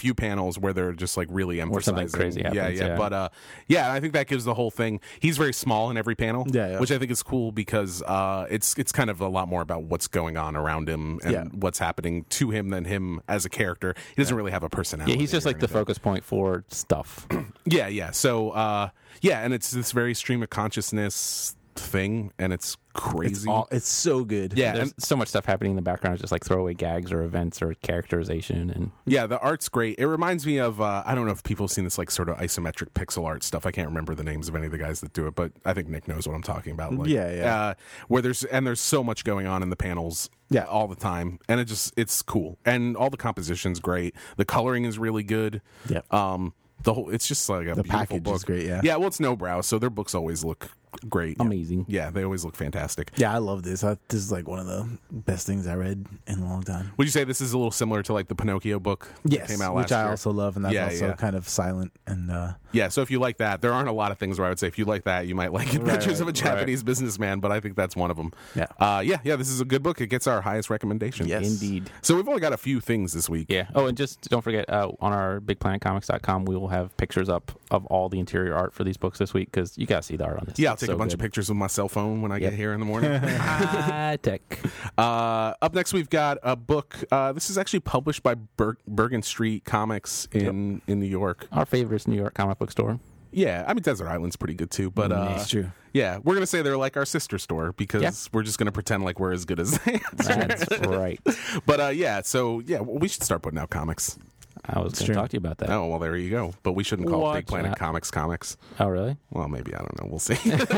few panels where they're just like really Or something emphasizing. crazy yeah, happens, yeah, yeah. But uh, yeah, I think that gives the whole thing. He's very small in every panel, Yeah, yeah. which I think is cool because uh, it's it's kind of a lot more about what's going on around him and Yeah. what's happening to him than him as a character. He doesn't really have a personality. Yeah, he's just or like the anything. focus point for stuff. Yeah, yeah. So, uh, yeah, and it's this very stream of consciousness thing, and it's crazy. It's, all, it's so good. yeah, There's and, so much stuff happening in the background, just like throwaway gags or events or characterization, and yeah. The art's great. It reminds me of uh, I don't know if people have seen this like sort of isometric pixel art stuff. I can't remember the names of any of the guys that do it, but I think Nick knows what I'm talking about. Like, Yeah, yeah. Uh, where there's and there's so much going on in the panels. Yeah. all the time, and it just it's cool, and all the composition's great. The coloring is really good. Yeah. Um, the whole it's just like a The beautiful package book. is great, yeah. Yeah. Well, it's no brow, so their books always look great. amazing. Yeah, they always look fantastic. Yeah, I love this. I, this is like one of the best things I read in a long time. Would you say this is a little similar to like the Pinocchio book that Yes, came out last which I year? also love, and that's Yeah, also yeah. kind of silent and uh, Yeah, so if you like that, there aren't a lot of things where I would say if you like that, you might like Adventures right, of a Japanese Businessman, but I think that's one of them. Yeah. Uh, yeah, yeah, this is a good book. It gets our highest recommendation. Yes. Indeed. So we've only got a few things this week. Yeah. Oh, and just don't forget, uh, on our big planet comics dot com, we will have pictures up of all the interior art for these books this week because you got to see the art on this. Yeah, I'll It's take so a bunch good. of pictures with my cell phone when I Yep. get here in the morning. High tech. uh, up next, we've got a book. Uh, this is actually published by Ber- Bergen Street Comics in, in New York. Our favorite New York comic book store. Yeah, I mean, Desert Island's pretty good too, but uh, it's true. yeah, we're going to say they're like our sister store because Yeah. we're just going to pretend like we're as good as they are. That's right. But uh, yeah, so yeah, well, we should start putting out comics. I was going true. to talk to you about that. Oh, well, there you go. But we shouldn't call it Watch Big Planet that. Comics Comics. Oh, really? Well, maybe, I don't know. We'll see.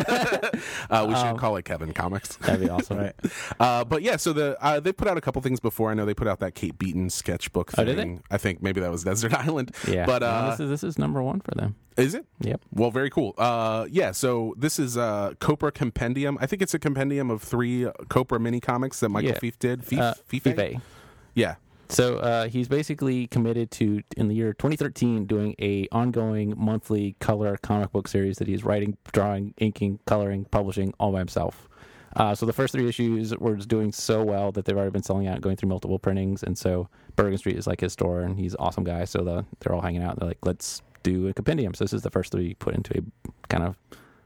uh, we should Um, call it Kevin Comics. That'd be awesome. Right. Uh, but yeah, so the uh, they put out a couple things before. I know they put out that Kate Beaton sketchbook Oh, thing. did they? I think maybe that was Desert Island. Yeah. But No, uh, this is this is number one for them. is it? Yep. Well, very cool. Uh, yeah, so this is a Copra compendium. I think it's a compendium of three uh, Copra mini comics that Michael Yeah. Fief did. Fief? Uh, Fife? Fife. Yeah. So uh, he's basically committed to, in the year twenty thirteen, doing a ongoing monthly color comic book series that he's writing, drawing, inking, coloring, publishing all by himself. Uh, so the first three issues were just doing so well that they've already been selling out and going through multiple printings. And so Bergen Street is like his store, and he's an awesome guy. So the, they're all hanging out. They're like, let's do a compendium. So this is the first three put into a kind of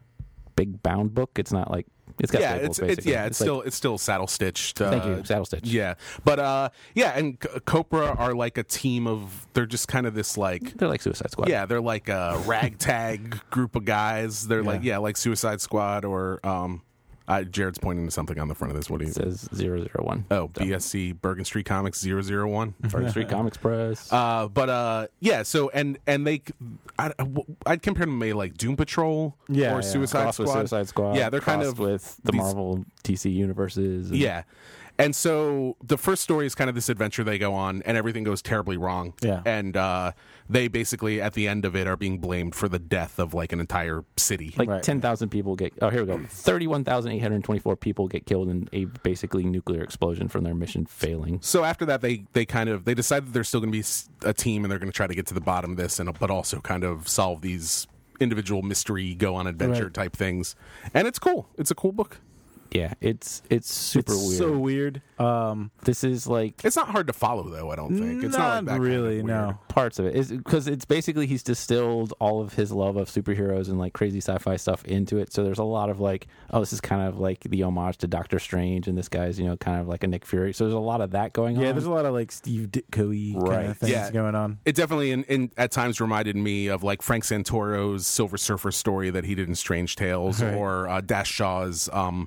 big bound book. It's not like it's got Yeah, staples, it's, it's basically. yeah, it's, like- still it's still saddle stitched. Uh, thank you, Saddle Stitch. Yeah, but uh, yeah, and C- Copra are like a team of. They're just kind of this like. They're like Suicide Squad. Yeah, they're like a ragtag group of guys. They're like yeah, like Suicide Squad or um, uh, Jared's pointing to something on the front of this. What do you? It says zero zero one. Oh, B S C Bergen Street Comics zero zero one. Bergen Street Comics Press. Uh, but uh, yeah. So and and they, I, I'd compare them to maybe like Doom Patrol Yeah, or yeah. Suicide Crossed Squad. with Suicide Squad. Yeah, they're kind crossed of with the these- Marvel D C universes. and- Yeah. And so the first story is kind of this adventure they go on, and everything goes terribly wrong. Yeah. And uh, they basically, at the end of it, are being blamed for the death of like an entire city. Like Right. ten thousand people get. Oh, here we go. Thirty-one thousand eight hundred twenty-four people get killed in a basically nuclear explosion from their mission failing. So after that, they they kind of they decide that they're still going to be s- a team, and they're going to try to get to the bottom of this, and but also kind of solve these individual mystery, go on adventure Right. type things. And it's cool. It's a cool book. Yeah, it's it's super it's weird. so weird. Um, This is like It's not hard to follow, though. I don't think it's not, like not that kind of really. weird. No. parts of it is because it's basically he's distilled all of his love of superheroes and like crazy sci-fi stuff into it. So there's a lot of like, oh, this is kind of like the homage to Doctor Strange, and this guy's you know kind of like a Nick Fury. So there's a lot of that going on. Yeah, there's a lot of like Steve Ditko-y kind Right. of things Yeah. going on. It definitely, in, in at times, reminded me of like Frank Santoro's Silver Surfer story that he did in Strange Tales, Right. or uh, Dash Shaw's um,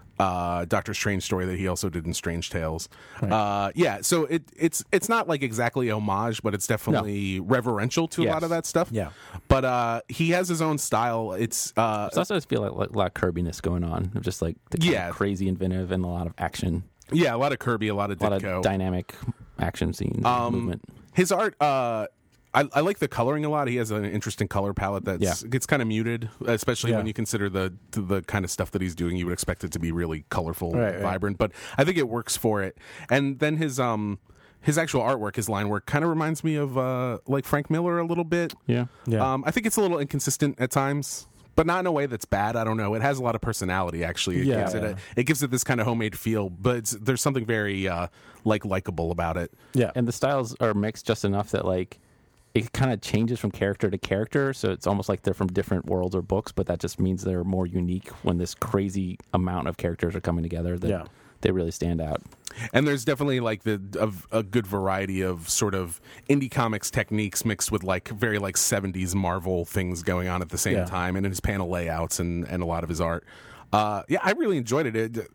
uh, Doctor Strange story that he also did in Strange Tales. Uh, yeah, so it it's it's not like exactly homage, but it's definitely reverential to a Yes. lot of that stuff. Yeah. but uh, he has his own style. It's uh, It's also just feel like, like a lot of Kirbiness going on, of just like the kind Yeah. of crazy inventive and a lot of action, yeah, a lot of Kirby, a lot of a lot Ditko. of dynamic action scenes, Um, movement. His art, uh, I, I like the coloring a lot. He has an interesting color palette that's Yeah. gets kind of muted, especially Yeah. when you consider the the kind of stuff that he's doing. You would expect it to be really colorful, Right, and right. vibrant, but I think it works for it. And then his um his actual artwork, his line work, kind of reminds me of uh like Frank Miller a little bit. Yeah, Yeah. Um, I think it's a little inconsistent at times, but not in a way that's bad. I don't know. It has a lot of personality. Actually, it Yeah, gives it yeah. a, it gives it this kind of homemade feel, but it's, there's something very uh like likable about it. yeah. and the styles are mixed just enough that like it kind of changes from character to character, so it's almost like they're from different worlds or books, but that just means they're more unique when this crazy amount of characters are coming together that Yeah. they really stand out. And there's definitely like the a, a good variety of sort of indie comics techniques mixed with like very like seventies Marvel things going on at the same Yeah. time, and in his panel layouts and, and a lot of his art. Uh, yeah, I really enjoyed it. it.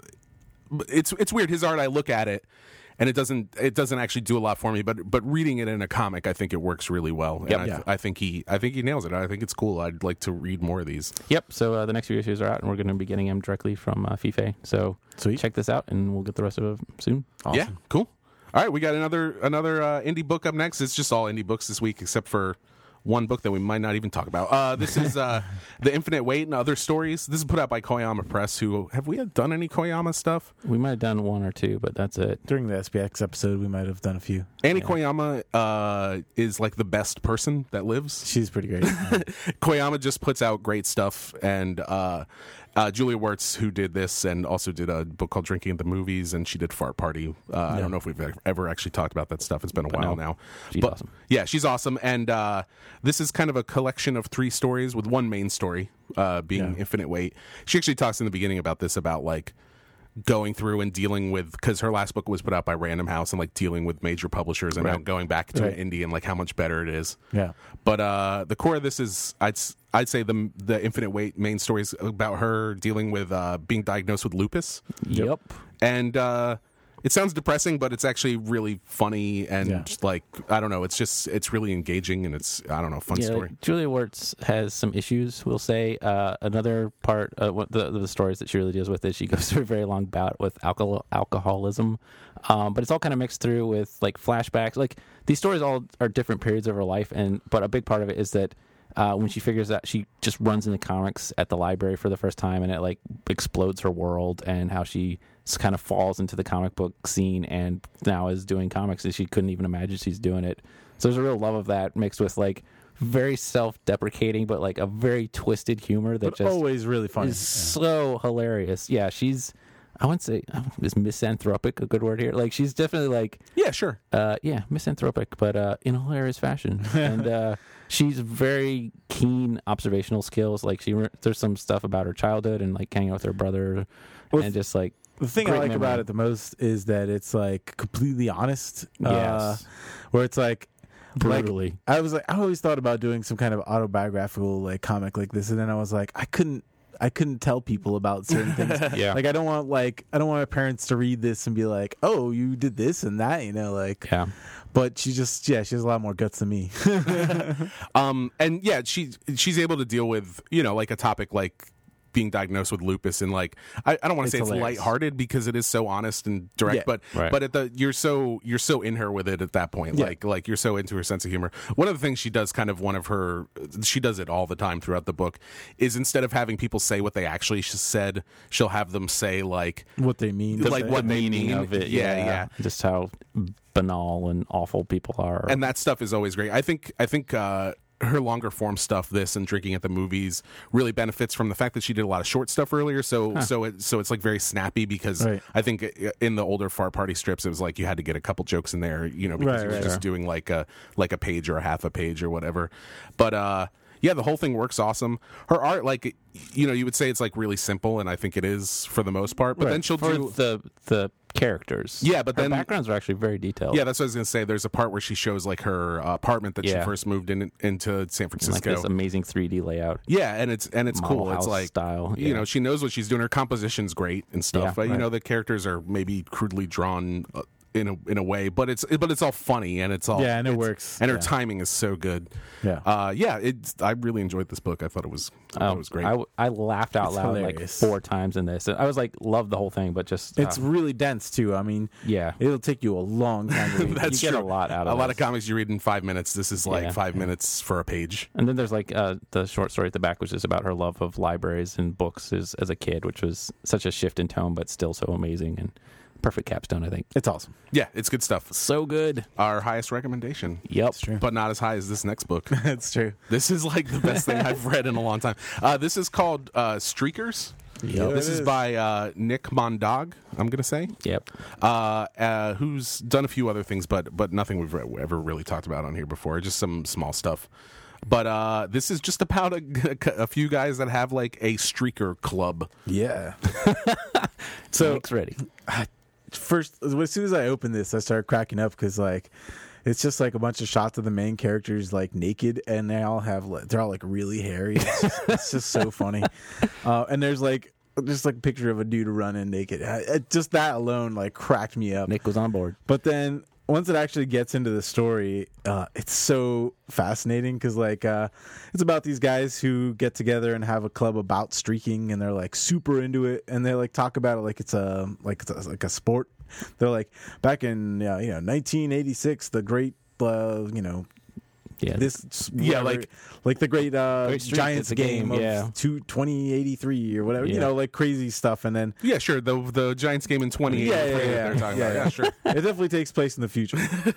It's it's weird. His art, I look at it, and it doesn't it doesn't actually do a lot for me. But but reading it in a comic, I think it works really well. And Yep. I, Yeah. I think he I think he nails it. I think it's cool. I'd like to read more of these. Yep. So uh, the next few issues are out, and we're going to be getting them directly from uh, Fife. So Sweet. check this out, and we'll get the rest of it soon. Awesome. Yeah, cool. All right, we got another another uh, indie book up next. It's just all indie books this week, except for one book that we might not even talk about. Uh, this is uh, The Infinite Wait and Other Stories. This is put out by Koyama Press. Who have we done any Koyama stuff? We might have done one or two, but that's it. During the S P X episode, we might have done a few. Annie Koyama uh, is like the best person that lives. She's pretty great. Koyama just puts out great stuff, and uh, uh, Julia Wirtz, who did this and also did a book called Drinking at the Movies, and she did Fart Party. Uh, I don't know if we've ever actually talked about that stuff. It's been a But while no, now. she's But, awesome. Yeah, she's awesome, and uh, this is kind of a collection of three stories with one main story uh, being Yeah. Infinite Wait. She actually talks in the beginning about this, about like going through and dealing with, because her last book was put out by Random House, and like dealing with major publishers and now Right. going back to Right. an indie and like how much better it is. Yeah. But uh, the core of this is, I'd s- I'd say the the Infinite Wait main story is about her dealing with uh, being diagnosed with lupus, Yep. and uh, it sounds depressing, but it's actually really funny and Yeah. just like, I don't know, it's just it's really engaging, and it's, I don't know, fun Yeah, story. Julia Wirtz has some issues, we'll say. Uh, another part of what the, the stories that she really deals with is she goes through a very long bout with alcohol, alcoholism. Um, but it's all kind of mixed through with like flashbacks. Like these stories all are different periods of her life, and but a big part of it is that uh, when she figures out, she just runs into comics at the library for the first time, and it like explodes her world, and how she kind of falls into the comic book scene and now is doing comics and she couldn't even imagine she's doing it. So there's a real love of that mixed with like very self-deprecating but like a very twisted humor that But just always really funny. is so hilarious. Yeah, she's, I wouldn't say, is misanthropic a good word here? Like she's definitely like, Yeah, sure. uh, yeah, misanthropic, but uh, in a hilarious fashion. And uh, she's very keen observational skills. Like she, re- there's some stuff about her childhood and like hanging out with her brother, Well, and just like The thing I Great like memory. about it the most is that it's like completely honest. Uh, Yes. where it's like, brutally. like I was like, I always thought about doing some kind of autobiographical like comic like this, and then I was like, I couldn't, I couldn't tell people about certain things. Yeah. Like I don't want like I don't want my parents to read this and be like, oh, you did this and that, you know, like. Yeah. But she just, yeah, she has a lot more guts than me. Um, and yeah, she she's able to deal with, you know, like a topic like being diagnosed with lupus, and like I, I don't want It's to say it's hilarious. lighthearted because it is so honest and direct, Yeah. but Right. but at the you're so you're so in her with it at that point, Yeah. like like you're so into her sense of humor. One of the things she does, kind of one of her, she does it all the time throughout the book, is instead of having people say what they actually sh- said, she'll have them say like What they mean, like Say. what the they meaning mean. of it. Yeah, Yeah, yeah. Just how banal and awful people are. and that stuff is always great. I think I think uh, her longer form stuff, this and Drinking at the Movies, really benefits from the fact that she did a lot of short stuff earlier. So so it so it's like very snappy, because Right. I think in the older Fart Party strips, it was like you had to get a couple jokes in there, you know, because Right, you were right, just sure. doing like a like a page or a half a page or whatever. But uh, yeah, the whole thing works awesome. Her art, like, you know, you would say it's like really simple, and I think it is for the most part. But Right. then she'll for do the the characters. Yeah, but her then- backgrounds are actually very detailed. yeah, that's what I was gonna say. There's a part where she shows like her uh, apartment that Yeah. she first moved in into San like Francisco. this amazing three D layout. Yeah, and it's and it's Model cool. It's house like style, You yeah. know, she knows what she's doing. Her composition's great and stuff. Yeah, Uh, You right. know, the characters are maybe crudely drawn uh, in a in a way, but it's but it's all funny and it's all Yeah, and it it's- works. And her Yeah. timing is so good. Yeah. uh, yeah. It's I really enjoyed this book. I thought it was I thought Oh, it was great. I, I laughed out It's loud hilarious. like four times in this. I was like, loved the whole thing, but just It's uh, really dense too. I mean, yeah. it'll take you a long time to read. That's you get true. a lot out a of lot this. of comics you read in five minutes. This is like Yeah. five minutes for a page. And then there's like uh, the short story at the back, which is about her love of libraries and books as, as a kid, which was such a shift in tone, but still so amazing and perfect capstone, I think. It's awesome. Yeah, it's good stuff. So good. Our highest recommendation. Yep. It's true. But not as high as this next book. It's true. This is like the best thing I've read in a long time. Uh, this is called uh, Streakers. Yep. This it is is. by uh, Nick Mondog, I'm going to say, Yep. uh, uh, who's done a few other things, but but nothing we've re- ever really talked about on here before, just some small stuff. But uh, this is just about a, a few guys that have like a streaker club. Yeah. So so Nick's ready. first, as soon as I opened this, I started cracking up because like it's just like a bunch of shots of the main characters like naked, and they all have like, they're all like really hairy. It's just, it's just so funny. Uh, and there's like just like a picture of a dude running naked. I, it, just that alone like cracked me up. Nick was on board. But then once it actually gets into the story, uh, it's so fascinating because like uh, it's about these guys who get together and have a club about streaking, and they're like super into it, and they like talk about it like it's a like it's a, like a sport. They're like back in uh, you know nineteen eighty-six, the great uh, you know. Yeah. This Yeah, whatever, like- like the great, uh, Great Streak Giants is a game, game, of yeah. two, twenty eighty-three or whatever, you Yeah. know, like crazy stuff, and then Yeah, sure. The the Giants game in twenty eighty-three Yeah, yeah, that yeah. they're talking Yeah, about. yeah. Yeah, sure. it definitely takes place in the future.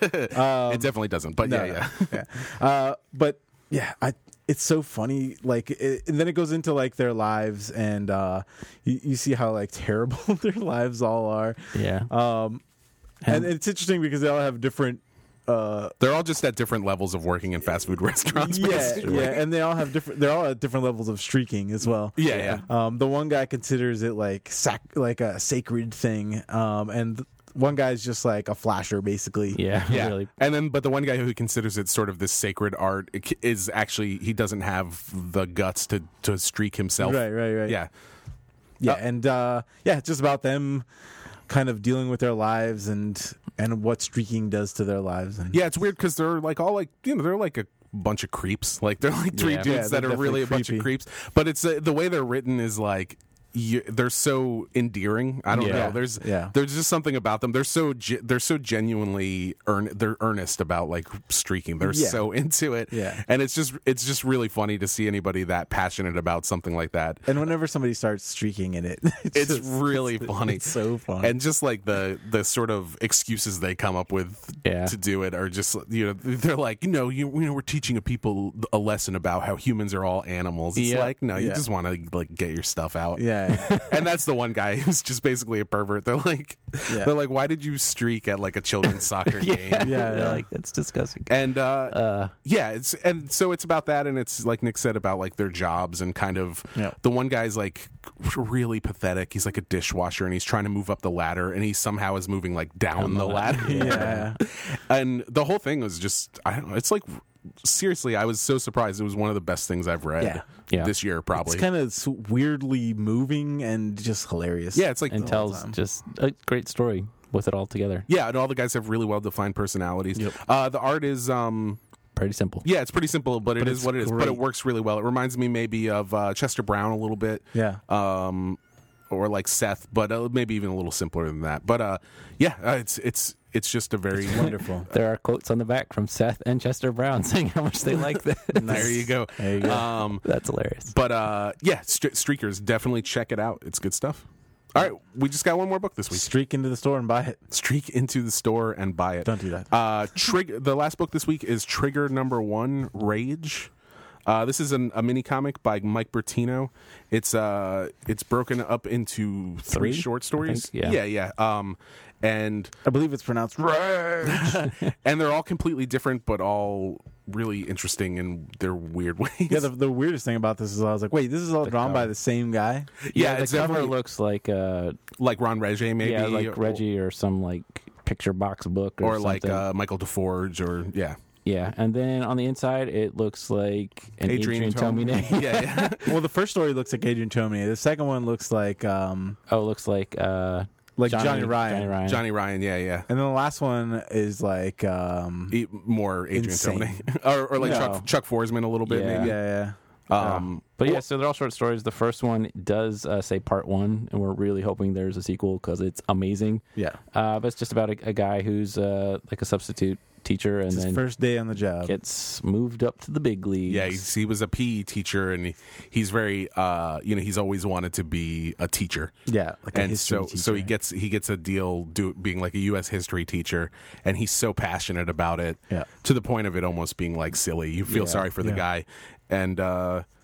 Um, it definitely doesn't, but No, yeah, no. yeah. yeah. Uh, but yeah, I it's so funny. Like, it, and then it goes into like their lives, and uh, you, you see how like terrible their lives all are. Yeah. Um, and it's interesting because they all have different. Uh, They're all just at different levels of working in fast food restaurants. yeah, basically. yeah, and they all have different. They're all at different levels of streaking as well. Yeah, yeah. Um, the one guy considers it like sac- like a sacred thing, um, and th- one guy's just like a flasher, basically. Yeah. Yeah, Really. and then but the one guy who considers it sort of this sacred art is actually he doesn't have the guts to to streak himself. Right, right, right. Yeah, Yeah, Uh, and uh, yeah, it's just about them kind of dealing with their lives and and what streaking does to their lives. And yeah. It's weird because they're like all like you know they're like a bunch of creeps. Like they're like three Yeah. dudes Yeah, that they're are really a definitely bunch of creepy. creeps. But it's uh, the way they're written is like. You, they're so endearing. I don't Yeah. know. There's Yeah. there's just something about them. They're so ge- they're so genuinely earn they're earnest about like streaking. They're Yeah. so into it. Yeah. And it's just it's just really funny to see anybody that passionate about something like that. and whenever somebody starts streaking in it, it's, It's just- really it's- funny. It's so funny. And just like the the sort of excuses they come up with Yeah. to do it are just you know they're like you know you, you know we're teaching a people a lesson about how humans are all animals. It's Yeah. like no, you Yeah. just want to like get your stuff out. yeah, And that's the one guy who's just basically a pervert. They're like Yeah. they're like why did you streak at like a children's soccer game? Yeah, They're yeah. like, that's disgusting. And uh, Uh, yeah, it's and so it's about that, and it's like Nick said about like their jobs and kind of Yeah. the one guy's like really pathetic. He's like a dishwasher, and he's trying to move up the ladder, and he somehow is moving like down, Down the, the ladder. ladder. yeah. And the whole thing was just I don't know. It's like seriously, I was so surprised. It was one of the best things I've read Yeah. Yeah. this year, probably. It's kind of weirdly moving and just hilarious. yeah, it's like and whole tells time. just a great story with it all together. yeah, and all the guys have really well defined personalities. Yep. Uh, the art is um Pretty simple. yeah, it's pretty simple, but, it But is it's what it is. But great. it works really well. It reminds me maybe of uh, Chester Brown a little bit. yeah. um, or like Seth, but uh, maybe even a little simpler than that. But uh, yeah, uh, it's it's it's just a very Wonderful. There are quotes on the back from Seth and Chester Brown saying how much they like this. There you go. There you go. Um, That's hilarious. but uh, yeah, St- Streakers, definitely check it out. It's good stuff. All right, we just got one more book this week. Streak into the store and buy it. Streak into the store and buy it. Don't do that. Uh, Trig- the last book this week is Trigger Number One, Rage. Uh, this is an, a mini comic by Mike Bertino. It's uh, it's broken up into three, Three, short I stories. think, yeah. yeah, yeah. Um, and I believe it's pronounced rage. and they're all completely different, but all really interesting in their weird ways. Yeah, the, the weirdest thing about this is I was like, wait, this is all drawn cover. by the same guy? yeah, the it's cover definitely looks like uh, like Ron Regé, maybe, yeah, like Reggie or some like picture box book or, or like something. uh, Michael DeForge, or yeah, Yeah, and then on the inside it looks like an Adrian, Adrian Tomine. Tomine. yeah, yeah. Well, the first story looks like Adrian Tomine. The second one looks like um Oh, it looks like uh, like Johnny, Ryan. Johnny Ryan. Johnny Ryan, yeah, yeah. And then the last one is like um E- more Adrian Insane. Tomine, or, or like No. Chuck, Chuck Forsman a little bit, Yeah. maybe. yeah, yeah. Um, But yeah, so they're all short stories. The first one does uh, say part one, and we're really hoping there's a sequel because it's amazing. Yeah. Uh, but it's just about a, a guy who's uh, like a substitute teacher and It's his then first day on the job. gets moved up to the big leagues. yeah, he's, he was a P E teacher, and he, he's very, uh, you know, he's always wanted to be a teacher. yeah, like a And history so, teacher. so he gets he gets a deal do, being like a U S history teacher, and he's so passionate about it, Yeah. to the point of it almost being like silly. You feel Yeah. sorry for the Yeah. guy, and uh,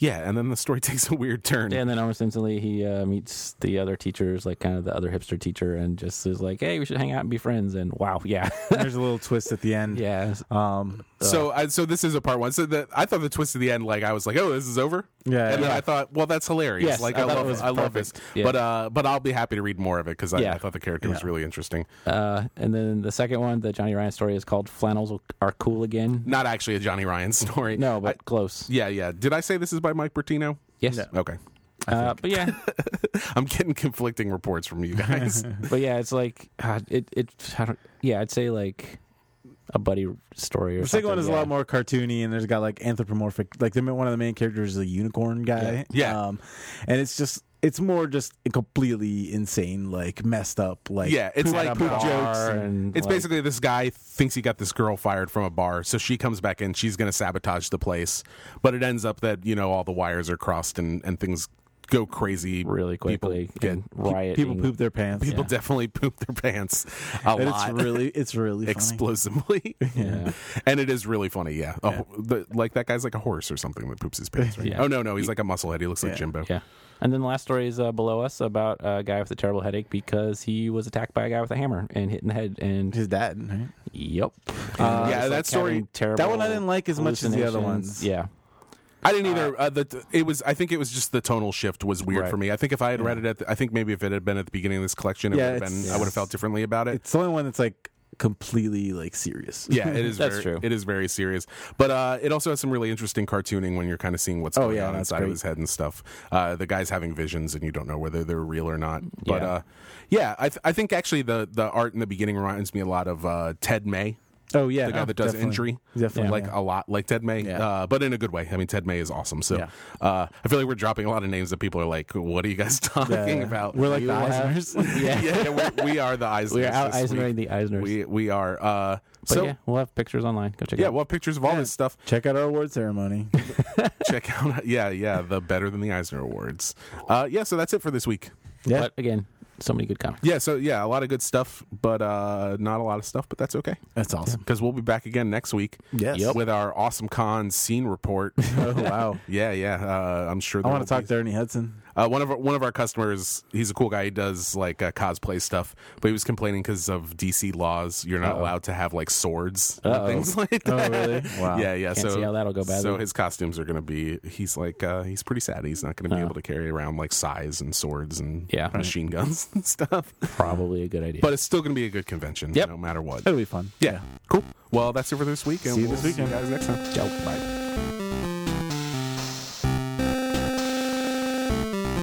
Yeah, and then the story takes a weird turn. And then almost instantly he uh, meets the other teachers, like kind of the other hipster teacher, and just is like, "Hey, we should hang out and be friends." And wow, yeah, There's a little twist at the end. yeah, Um. So, I, so this is a part one. So that I thought the twist at the end, like I was like, "Oh, this is over." Yeah. And then yeah. I thought, well, that's hilarious. Yes, like I I, thought it love, was I love this. perfect. Yeah. But uh, but I'll be happy to read more of it because I, Yeah. I thought the character was Yeah. really interesting. uh, and then the second one, the Johnny Ryan story, is called "Flannels Are Cool Again." Not actually a Johnny Ryan story. No, but I- close. yeah, yeah. Did I say this is by Mike Bertino? Yes, No. Okay. uh, but yeah, I'm getting conflicting reports from you guys. but yeah, it's like uh, it. It. I don't, yeah, I'd say like a buddy story or The something. second one is yeah. a lot more cartoony, and there's got like anthropomorphic. Like the one of the main characters is a unicorn guy. Yeah. Yeah. Um, and it's just it's more just completely insane, like messed up. Like Yeah, it's poop- like poop bar jokes. and, And, It's like, basically this guy thinks he got this girl fired from a bar, so she comes back in. She's going to sabotage the place, but it ends up that you know all the wires are crossed and, and things go crazy really quickly People get and rioting. people poop their pants. people Yeah. definitely poop their pants a and lot, it's really it's really funny. explosively. Yeah. And it is really funny. Yeah, Yeah. Oh, the, like that guy's like a horse or something that poops his pants. Right? Yeah. Oh no, no, he's like a musclehead. He looks like Yeah. Jimbo. Yeah. And then the last story is uh, below us about a guy with a terrible headache because he was attacked by a guy with a hammer and hit in the head. And His dad, right? yep. Uh, Yeah, Just, that story- having terrible that one I didn't like as much as the other hallucinations. ones. Yeah. I didn't either. Uh, the, it was. I think it was just the tonal shift was weird Right. for me. I think if I had read it at, the, I think maybe if it had been at the beginning of this collection, it Yeah, would have been. it's- I would have felt differently about it. It's the only one that's like completely like serious. Yeah, it is. That's very, true. It is very serious, but uh, it also has some really interesting cartooning when you're kind of seeing what's Oh, going yeah, on that's inside great. of his head and stuff. Uh, the guy's having visions, and you don't know whether they're real or not. But Yeah. uh, yeah, I, th- I think actually the the art in the beginning reminds me a lot of uh, Ted May. Oh yeah, The guy that does definitely. injury, Definitely, like yeah. a lot like Ted May, Yeah. uh, but in a good way. I mean, Ted May is awesome. So Yeah. uh, I feel like we're dropping a lot of names that people are like, "What are you guys talking Yeah. about?" We're like You the have- Eisners. Yeah. yeah, we, we are the Eisners. We are out this Eisnering week. the Eisners. We we are. Uh, but so yeah, we'll have pictures online. Go check it yeah, out. we'll have pictures of all Yeah. this stuff. Check out our award ceremony. Check out, yeah, yeah, the Better Than the Eisner Awards. Uh, yeah, so that's it for this week. Yeah. But again, so many good comics. Yeah, so yeah, a lot of good stuff, but uh, not a lot of stuff, but that's okay That's awesome. because we'll be back again next week Yes. with our Awesome Con scene report. Oh wow. yeah, yeah, uh, I'm sure. I there want will to talk be- to Ernie Hudson. Uh, one of our, one of our customers, he's a cool guy. He does like uh, cosplay stuff, but he was complaining because of D C laws. You're not Uh-oh. allowed to have like swords Uh-oh. and things like Oh that. really? Wow. Yeah, yeah. Can't so see how that'll go badly. So his costumes are going to be. He's like, uh, he's pretty sad. He's not going to be Oh. able to carry around like sais and swords and Yeah. machine guns and stuff. Probably a good idea. But it's still going to be a good convention, Yep. no matter what. It'll be fun. Yeah, cool. Well, that's it for this week. And See you we'll this weekend. See you guys next time. Ciao. Bye.